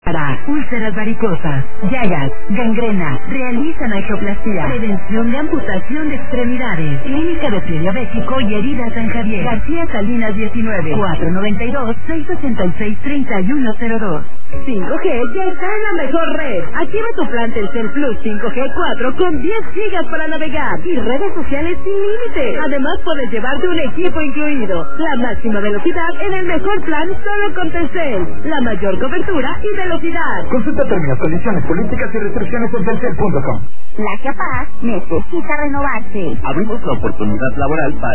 Para úlceras varicosas, llagas, gangrena, realizan angioplastía, prevención de amputación de extremidades, clínica de pie diabético y heridas San Javier, García Salinas 19, 492-686-3102. 5G ya está en la mejor red. Activa tu plan Telcel Plus 5G 4 con 10 gigas para navegar y redes sociales sin límite. Además puedes llevarte un equipo incluido. La máxima velocidad en el mejor plan solo con Telcel. La mayor cobertura y velocidad. Consulta términos, condiciones, políticas y restricciones en telcel.com. La Capaz necesita renovarse. Abrimos la oportunidad laboral para